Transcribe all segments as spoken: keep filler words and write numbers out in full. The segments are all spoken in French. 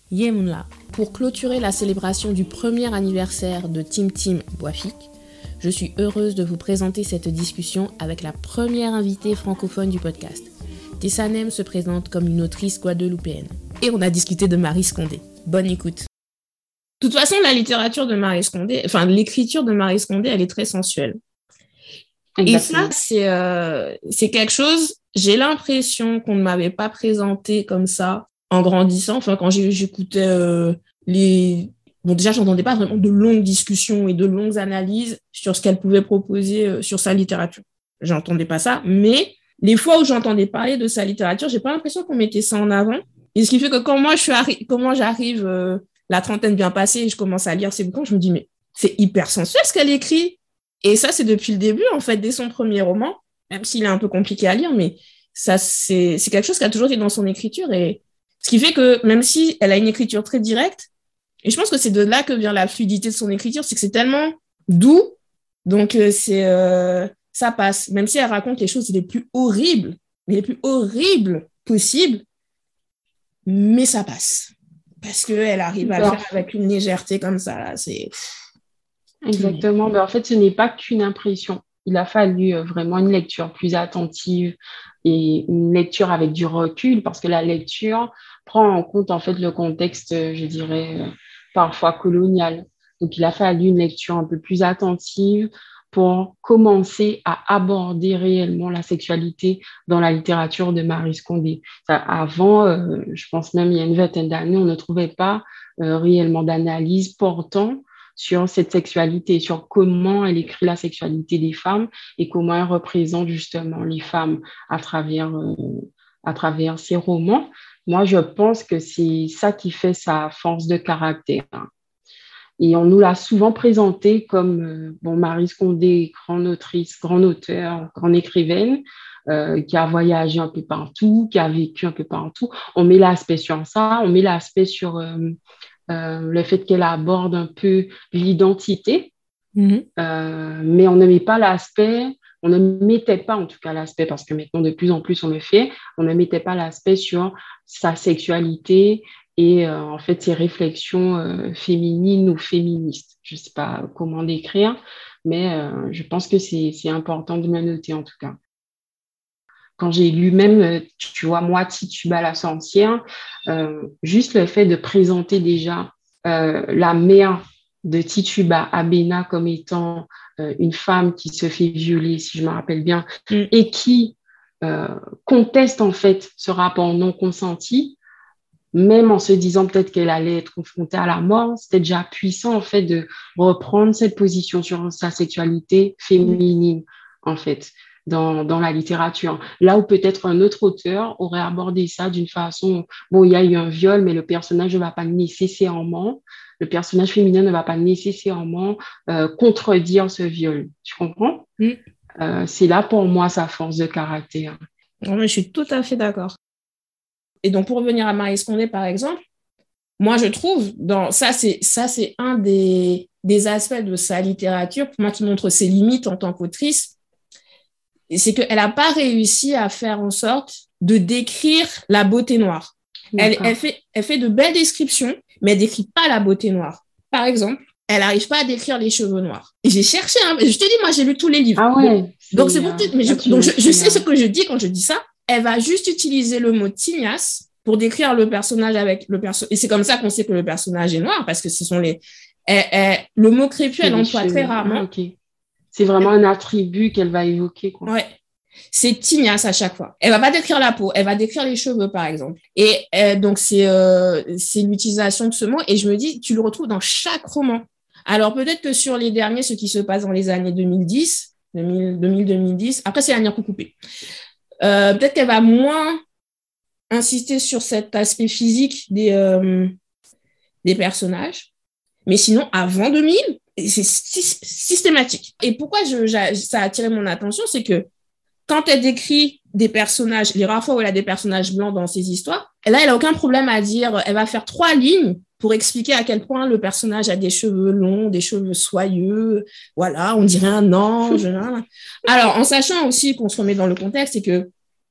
Yemouna, pour clôturer la célébration du premier anniversaire de Tim Tim Boafik, je suis heureuse de vous présenter cette discussion avec la première invitée francophone du podcast. Tessanem se présente comme une autrice guadeloupéenne. Et on a discuté de Maryse Condé. Bonne écoute. De toute façon, la littérature de Maryse Condé, enfin l'écriture de Maryse Condé, elle est très sensuelle. Exactement. Et ça, c'est, euh, c'est quelque chose, j'ai l'impression qu'on ne m'avait pas présenté comme ça en grandissant. Enfin, quand j'ai, j'écoutais euh, les... Bon, déjà, je n'entendais pas vraiment de longues discussions et de longues analyses sur ce qu'elle pouvait proposer euh, sur sa littérature. J'entendais pas ça, mais les fois où j'entendais parler de sa littérature, j'ai pas l'impression qu'on mettait ça en avant. Et ce qui fait que quand moi, je suis arri- comment j'arrive, euh, la trentaine bien passée, et je commence à lire ses bouquins, je me dis, mais c'est hyper sensuel ce qu'elle écrit. Et ça, c'est depuis le début, en fait, dès son premier roman, même s'il est un peu compliqué à lire, mais ça, c'est, c'est quelque chose qui a toujours été dans son écriture. Et ce qui fait que même si elle a une écriture très directe, et je pense que c'est de là que vient la fluidité de son écriture, c'est que c'est tellement doux, donc euh, c'est, euh, ça passe. Même si elle raconte les choses les plus horribles, les plus horribles possibles, mais ça passe. Parce qu'elle arrive à le faire avec une légèreté comme ça, là, c'est... Exactement. Mais en fait, ce n'est pas qu'une impression. Il a fallu euh, vraiment une lecture plus attentive et une lecture avec du recul parce que la lecture prend en compte en fait le contexte, euh, je dirais, euh, parfois colonial. Donc, il a fallu une lecture un peu plus attentive pour commencer à aborder réellement la sexualité dans la littérature de Maryse Condé. Ça, avant, euh, je pense même il y a une vingtaine d'années, on ne trouvait pas euh, réellement d'analyse portant sur cette sexualité, sur comment elle écrit la sexualité des femmes et comment elle représente justement les femmes à travers, euh, à travers ses romans. Moi, je pense que c'est ça qui fait sa force de caractère. Et on nous l'a souvent présentée comme, euh, bon, Maryse Condé, grande autrice, grande auteure, grande écrivaine, euh, qui a voyagé un peu partout, qui a vécu un peu partout. On met l'aspect sur ça, on met l'aspect sur... Euh, Euh, le fait qu'elle aborde un peu l'identité, mm-hmm. euh, mais on ne met pas l'aspect, on ne mettait pas en tout cas l'aspect, parce que maintenant de plus en plus on le fait, on ne mettait pas l'aspect sur sa sexualité et euh, en fait ses réflexions euh, féminines ou féministes. Je ne sais pas comment décrire, mais euh, je pense que c'est, c'est important de me noter en tout cas. Quand j'ai lu même, tu vois, moi, Tituba la sorcière, euh, juste le fait de présenter déjà euh, la mère de Tituba, Abena, comme étant euh, une femme qui se fait violer, si je me rappelle bien, mm. et qui euh, conteste en fait ce rapport non consenti, même en se disant peut-être qu'elle allait être confrontée à la mort, c'était déjà puissant en fait de reprendre cette position sur sa sexualité féminine, en fait. Dans, dans la littérature. Là où peut-être un autre auteur aurait abordé ça d'une façon, bon, il y a eu un viol, mais le personnage ne va pas nécessairement, le personnage féminin ne va pas nécessairement euh, contredire ce viol. Tu comprends? Mm. Euh, c'est là pour moi sa force de caractère. Non, mais je suis tout à fait d'accord. Et donc, pour revenir à Maryse Condé, par exemple, moi, je trouve, dans, ça, c'est, ça, c'est un des, des aspects de sa littérature, pour moi, qui montre ses limites en tant qu'autrice, c'est qu'elle n'a pas réussi à faire en sorte de décrire la beauté noire. Elle, elle, fait, elle fait de belles descriptions, mais elle ne décrit pas la beauté noire. Par exemple, elle n'arrive pas à décrire les cheveux noirs. Et j'ai cherché, hein, je te dis, moi, j'ai lu tous les livres. Ah ouais, donc, c'est, donc, c'est pour euh, mais je, donc je, je sais ce que je dis quand je dis ça. Elle va juste utiliser le mot tignasse pour décrire le personnage avec le perso. Et c'est comme ça qu'on sait que le personnage est noir, parce que ce sont les... Elle, elle, le mot crépus, elle emploie très rarement. Ah, okay. C'est vraiment un attribut qu'elle va évoquer, quoi. Ouais. C'est tignasse à chaque fois. Elle va pas décrire la peau, elle va décrire les cheveux, par exemple. Et euh, donc, c'est, euh, c'est l'utilisation de ce mot. Et je me dis, tu le retrouves dans chaque roman. Alors, peut-être que sur les derniers, ce qui se passe dans les années deux mille dix, deux mille, deux mille, deux mille dix, après, c'est la Nire coupée. Euh, peut-être qu'elle va moins insister sur cet aspect physique des, euh, des personnages. Mais sinon, avant deux mille, c'est systématique. Et pourquoi je, ça a attiré mon attention, c'est que quand elle décrit des personnages, les rares fois où elle a des personnages blancs dans ses histoires, là, elle n'a aucun problème à dire, elle va faire trois lignes pour expliquer à quel point le personnage a des cheveux longs, des cheveux soyeux, voilà, on dirait un ange. Alors, en sachant aussi qu'on se remet dans le contexte, c'est que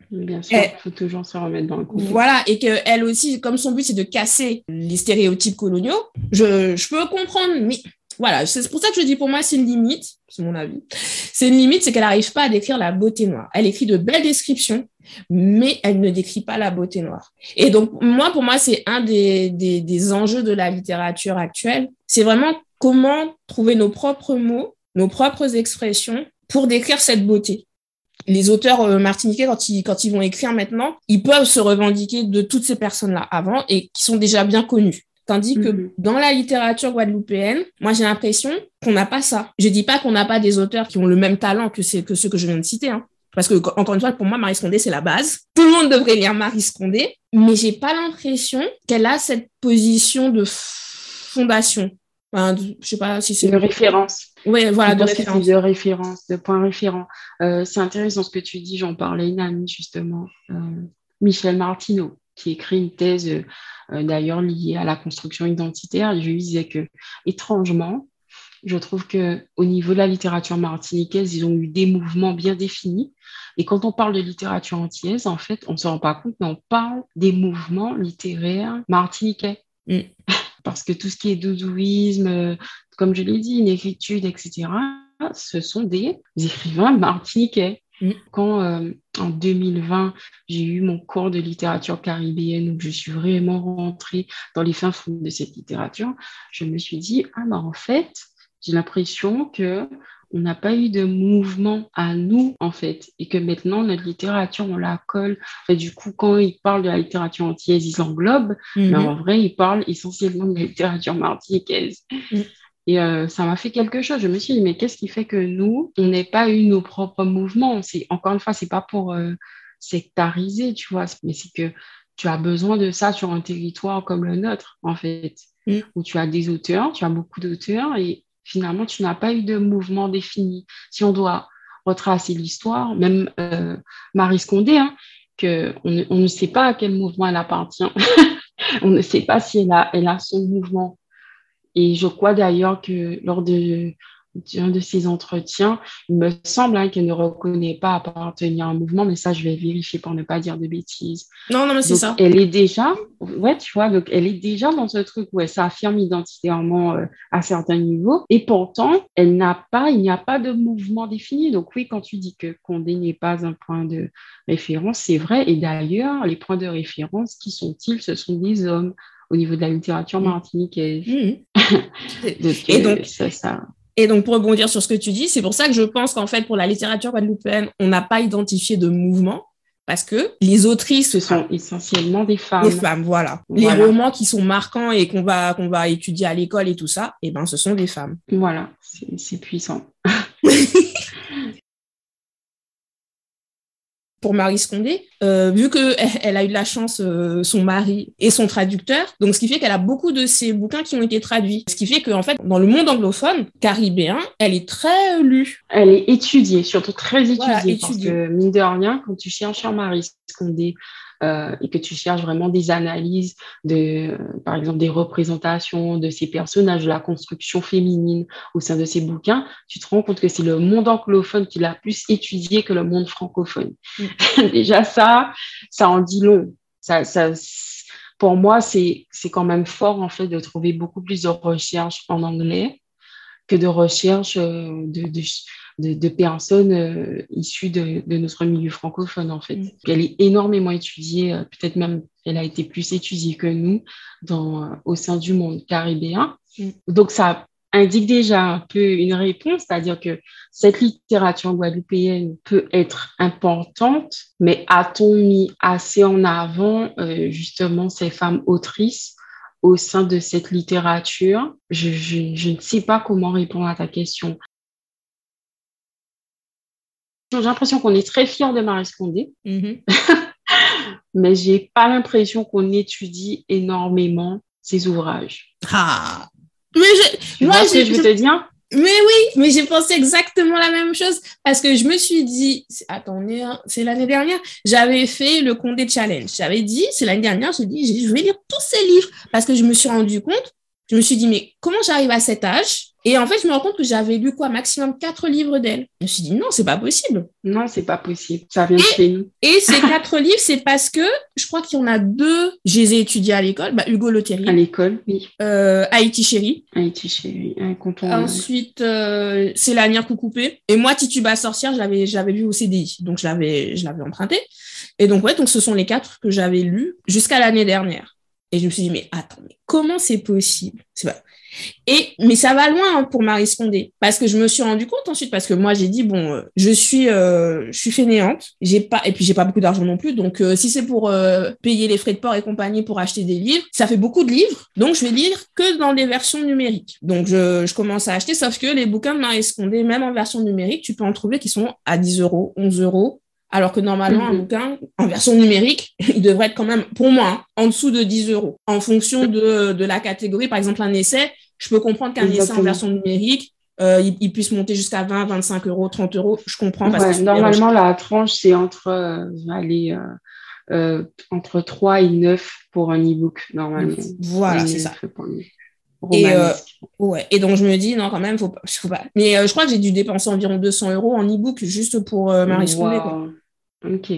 Bien sûr, il faut toujours se remettre dans le contexte. Voilà, et qu'elle aussi, comme son but, c'est de casser les stéréotypes coloniaux, je, je peux comprendre, mais voilà, c'est pour ça que je dis, pour moi, c'est une limite, c'est mon avis, c'est une limite, c'est qu'elle n'arrive pas à décrire la beauté noire. Elle écrit de belles descriptions, mais elle ne décrit pas la beauté noire. Et donc, moi, pour moi, c'est un des, des, des enjeux de la littérature actuelle, c'est vraiment comment trouver nos propres mots, nos propres expressions pour décrire cette beauté. Les auteurs euh, martiniquais, quand ils, quand ils vont écrire maintenant, ils peuvent se revendiquer de toutes ces personnes-là avant et qui sont déjà bien connues. Tandis que mm-hmm. dans la littérature guadeloupéenne, moi, j'ai l'impression qu'on n'a pas ça. Je dis pas qu'on n'a pas des auteurs qui ont le même talent que, c'est, que ceux que je viens de citer, hein. Parce que, encore une fois, pour moi, Maryse Condé, c'est la base. Tout le monde devrait lire Maryse Condé, mais j'ai pas l'impression qu'elle a cette position de fondation. Enfin, de, je sais pas si c'est... De référence. Oui, voilà, de référence. de référence, de point référent. Euh, c'est intéressant ce que tu dis, j'en parlais à une amie justement, euh, Michel Martineau, qui écrit une thèse euh, d'ailleurs liée à la construction identitaire. Et je lui disais que, étrangement, je trouve qu'au niveau de la littérature martiniquaise, ils ont eu des mouvements bien définis. Et quand on parle de littérature antillaise, en fait, on ne se rend pas compte, mais on parle des mouvements littéraires martiniquais. Mm. Parce que tout ce qui est doudouisme, euh, comme je l'ai dit, négritude, et cetera, ce sont des écrivains martiniquais. Mm. Quand, euh, en deux mille vingt, j'ai eu mon cours de littérature caribéenne où je suis vraiment rentrée dans les fins fonds de cette littérature, je me suis dit, ah ben en fait, j'ai l'impression que on n'a pas eu de mouvement à nous, en fait, et que maintenant, notre littérature, on la colle. Enfin, du coup, quand ils parlent de la littérature antillaise, ils englobent, mm-hmm. mais en vrai, ils parlent essentiellement de la littérature martiniquaise. Mm. Et euh, ça m'a fait quelque chose. Je me suis dit, mais qu'est-ce qui fait que nous, on n'ait pas eu nos propres mouvements? C'est, encore une fois, c'est pas pour euh, sectariser, tu vois, mais c'est que tu as besoin de ça sur un territoire comme le nôtre, en fait, mm. où tu as des auteurs, tu as beaucoup d'auteurs, et finalement, tu n'as pas eu de mouvement défini. Si on doit retracer l'histoire, même euh, Maryse Condé, hein, que on, ne, on ne sait pas à quel mouvement elle appartient. On ne sait pas si elle a, elle a son mouvement. Et je crois d'ailleurs que lors de, d'un de ces entretiens, il me semble hein, qu'elle ne reconnaît pas appartenir à un mouvement, mais ça, je vais vérifier pour ne pas dire de bêtises. Non, non, mais c'est donc, ça. Elle est déjà, ouais, tu vois, donc elle est déjà dans ce truc où elle s'affirme identitairement euh, à certains niveaux, et pourtant, elle n'a pas, il n'y a pas de mouvement défini. Donc oui, quand tu dis que Condé n'est pas un point de référence, c'est vrai. Et d'ailleurs, les points de référence, qui sont-ils? Ce sont des hommes au niveau de la littérature martiniquaise. Mmh. donc, et euh, donc, ça, ça... Et donc, pour rebondir sur ce que tu dis, c'est pour ça que je pense qu'en fait, pour la littérature guadeloupéenne, on n'a pas identifié de mouvement parce que les autrices... Ce sont essentiellement des femmes. Des femmes, voilà. voilà. Les romans qui sont marquants et qu'on va, qu'on va étudier à l'école et tout ça, eh ben, ce sont des femmes. Voilà, c'est, c'est puissant. Pour Maryse Condé, euh, vu qu'elle elle a eu de la chance, euh, son mari et son traducteur, donc ce qui fait qu'elle a beaucoup de ses bouquins qui ont été traduits. Ce qui fait qu'en fait, dans le monde anglophone, caribéen, elle est très lue. Elle est étudiée, surtout très étudiée, voilà, étudiée. Parce que, mine de rien, quand tu cherches sur Maryse Condé euh, et que tu cherches vraiment des analyses, de, euh, par exemple, des représentations de ces personnages, de la construction féminine au sein de ces bouquins, tu te rends compte que c'est le monde anglophone qui l'a plus étudié que le monde francophone. Mm. Déjà, ça, ça en dit long. Ça, ça, pour moi, c'est, c'est quand même fort, en fait, de trouver beaucoup plus de recherches en anglais que de recherches euh, de, de, de, de personnes euh, issues de, de notre milieu francophone, en fait. Mm. Elle est énormément étudiée, euh, peut-être même elle a été plus étudiée que nous dans, euh, au sein du monde caribéen. Mm. Donc, ça indique déjà un peu une réponse, c'est-à-dire que cette littérature guadeloupéenne peut être importante, mais a-t-on mis assez en avant euh, justement ces femmes autrices au sein de cette littérature? je, je, je ne sais pas comment répondre à ta question. J'ai l'impression qu'on est très fiers de Maryse Condé, mm-hmm. mais je n'ai pas l'impression qu'on étudie énormément ses ouvrages. Ah, mais je, tu moi, vois ce que je veux te dire? Mais oui, mais j'ai pensé exactement la même chose parce que je me suis dit, attendez, c'est l'année dernière, j'avais fait le Condé Challenge. J'avais dit, c'est l'année dernière, j'ai dit, je vais lire tous ces livres parce que je me suis rendu compte, je me suis dit, mais comment j'arrive à cet âge Et en fait, je me rends compte que j'avais lu quoi, maximum quatre livres d'elle. Je me suis dit, non, c'est pas possible. Non, c'est pas possible. Ça vient de chez nous. Et ces quatre livres, c'est parce que je crois qu'il y en a deux, je les ai étudiés à l'école. Bah, Hugo Le Terri. À l'école, oui. Euh, Haïti Chérie. Haïti Chérie, incontournable. Ensuite, euh, c'est La Lanière Coucoupée. Et moi, Tituba Sorcière, je l'avais, je l'avais lu au C D I. Donc, je l'avais, je l'avais emprunté. Et donc, ouais, donc ce sont les quatre que j'avais lus jusqu'à l'année dernière. Et je me suis dit, mais attends, mais comment c'est possible? C'est pas... Et, mais ça va loin hein, pour Marie Scondé, parce que je me suis rendu compte ensuite, parce que moi j'ai dit bon, euh, je suis, euh, je suis fainéante, j'ai pas, et puis j'ai pas beaucoup d'argent non plus, donc euh, si c'est pour euh, payer les frais de port et compagnie pour acheter des livres, ça fait beaucoup de livres, donc je vais lire que dans des versions numériques. Donc je, je commence à acheter, sauf que les bouquins de Marie Scondé, même en version numérique, tu peux en trouver qui sont à dix euros, onze euros. Alors que normalement, mm-hmm. un bouquin, en version numérique, il devrait être quand même, pour moi, hein, en dessous de dix euros. En fonction de, de la catégorie, par exemple, un essai, je peux comprendre qu'un Exactement. essai en version numérique, euh, il, il puisse monter jusqu'à vingt, vingt-cinq euros, trente euros. Je comprends. Parce ouais, que normalement, la tranche, c'est entre, euh, allez, euh, euh, entre trois et neuf pour un e-book, normalement. Voilà, c'est ça. Et, euh, ouais. et donc, je me dis, non, quand même, faut pas, faut pas. Mais euh, je crois que j'ai dû dépenser environ deux cents euros en e-book juste pour euh, Marie Scondé. Wow. Quoi. Ok.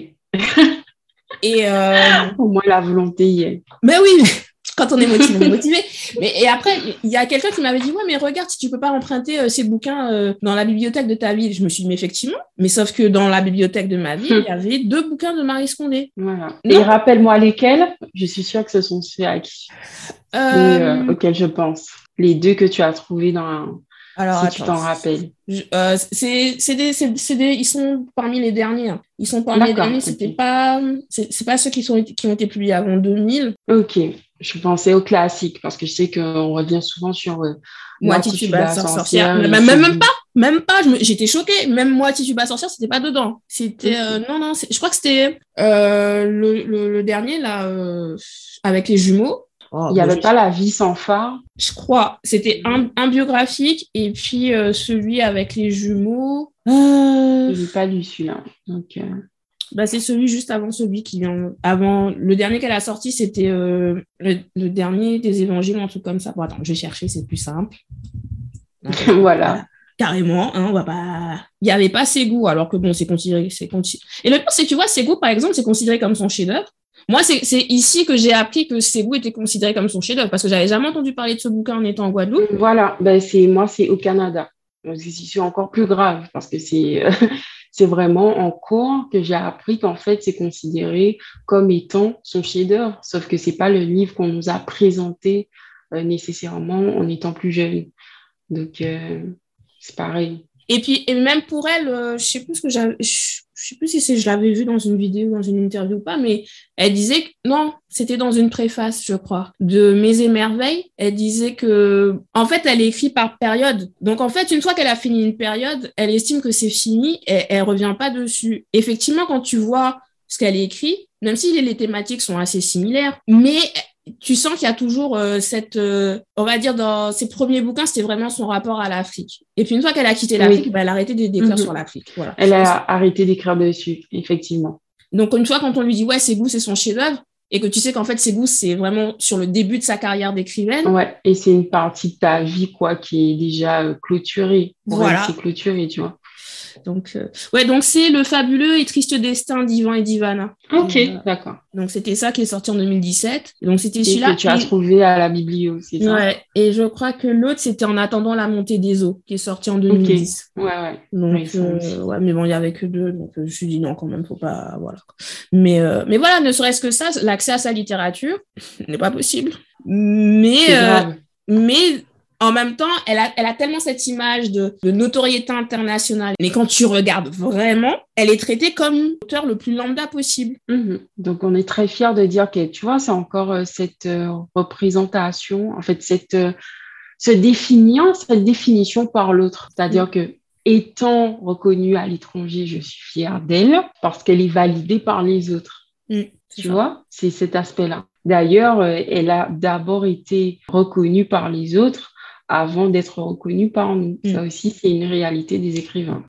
Et euh... Au moins, la volonté y est. Mais oui, quand on est motivé, on est motivé. Mais, et après, il y a quelqu'un qui m'avait dit, ouais, mais regarde, si tu peux pas emprunter euh, ces bouquins euh, dans la bibliothèque de ta ville. Je me suis dit, mais effectivement. Mais sauf que dans la bibliothèque de ma ville, il y avait deux bouquins de Marie Scondé. Voilà. Et rappelle-moi lesquels. Je suis sûre que ce sont ceux à qui... euh... euh, auxquels je pense. Les deux que tu as trouvés dans un... Alors, si attends, tu t'en rappelles. Je, euh, c'est, c'est des, c'est, c'est des, ils sont parmi les derniers. Hein. Ils sont parmi D'accord, les derniers. C'était okay. pas, c'est, c'est pas ceux qui sont, qui ont été publiés avant deux mille. Ok. Je pensais aux classiques parce que je sais qu'on revient souvent sur euh, Moi, Tituba Sorcière. sorcière. Même, même, même pas, même pas. Je me, j'étais choquée. Même Moi, Tituba Sorcière, c'était pas dedans. C'était, euh, non, non. C'est, je crois que c'était euh, le, le, le dernier là euh, avec les jumeaux. Oh, il n'y avait pas La vie sans phare. Je crois. C'était un, un biographique et puis euh, celui avec les jumeaux. Euh... Je n'ai pas lu celui-là. Donc, euh... bah, c'est celui juste avant celui qui vient. Avant... Le dernier qu'elle a sorti, c'était euh, le, le dernier des évangiles, un truc comme ça. Bon, attends, je vais chercher, c'est plus simple. voilà. voilà. Carrément, hein, on va pas. Il n'y avait pas Ségou, alors que bon, c'est considéré. C'est considéré... Et le pire, c'est que tu vois, Ségou, par exemple, c'est considéré comme son chef-d'œuvre. Moi, c'est, c'est ici que j'ai appris que Ségou était considéré comme son chef-d'œuvre parce que j'avais jamais entendu parler de ce bouquin en étant en Guadeloupe. Voilà, ben c'est, moi, c'est au Canada. Donc, c'est encore plus grave parce que c'est, euh, c'est vraiment en cours que j'ai appris qu'en fait, c'est considéré comme étant son chef-d'œuvre, sauf que c'est pas le livre qu'on nous a présenté euh, nécessairement en étant plus jeune. Donc, euh, c'est pareil. Et puis, et même pour elle, euh, je sais plus ce que j'avais. Je... Je sais plus si c'est, je l'avais vu dans une vidéo, dans une interview ou pas, mais elle disait que non, c'était dans une préface, je crois, de Mes émerveilles. Elle disait que, en fait, elle écrit par période. Donc, en fait, une fois qu'elle a fini une période, elle estime que c'est fini et elle revient pas dessus. Effectivement, quand tu vois ce qu'elle écrit, même si les, les thématiques sont assez similaires, mais tu sens qu'il y a toujours euh, cette, euh, on va dire, dans ses premiers bouquins, c'était vraiment son rapport à l'Afrique. Et puis une fois qu'elle a quitté l'Afrique, oui. bah, elle a arrêté d'écrire mm-hmm. sur l'Afrique. Voilà. Elle a arrêté d'écrire dessus, effectivement. Donc une fois quand on lui dit ouais, Ségou, c'est son chef-d'œuvre, et que tu sais qu'en fait Ségou, c'est vraiment sur le début de sa carrière d'écrivaine. Ouais, et c'est une partie de ta vie quoi qui est déjà euh, clôturée. Pour voilà. Elle, c'est clôturé, tu vois. Donc, euh, ouais, donc c'est Le fabuleux et triste destin d'Ivan et d'Ivana. Ok, euh, d'accord. Donc, c'était ça qui est sorti en deux mille dix-sept. Donc, c'était et celui-là. que tu as et... trouvé à la biblio, c'est ça? Ouais, et je crois que l'autre, c'était En attendant la montée des eaux, qui est sorti en deux mille dix. Okay. Ouais, ouais. Donc, ouais, euh, ouais, mais bon, il n'y avait que deux. Donc, je me suis dit non, quand même, faut pas. Voilà. Mais, euh, mais voilà, ne serait-ce que ça, l'accès à sa littérature n'est pas possible. Mais. C'est grave. Euh, mais. En même temps, elle a, elle a tellement cette image de, de notoriété internationale. Mais quand tu regardes vraiment, elle est traitée comme l'auteur le plus lambda possible. Mmh. Donc, on est très fiers de dire que, tu vois, c'est encore euh, cette euh, représentation, en fait, cette, euh, se définir, cette définition par l'autre. C'est-à-dire mmh. que, étant reconnue à l'étranger, je suis fière d'elle parce qu'elle est validée par les autres. Mmh. Tu ça. vois, c'est cet aspect-là. D'ailleurs, euh, elle a d'abord été reconnue par les autres avant d'être reconnue par nous. Mmh. Ça aussi, c'est une réalité des écrivains.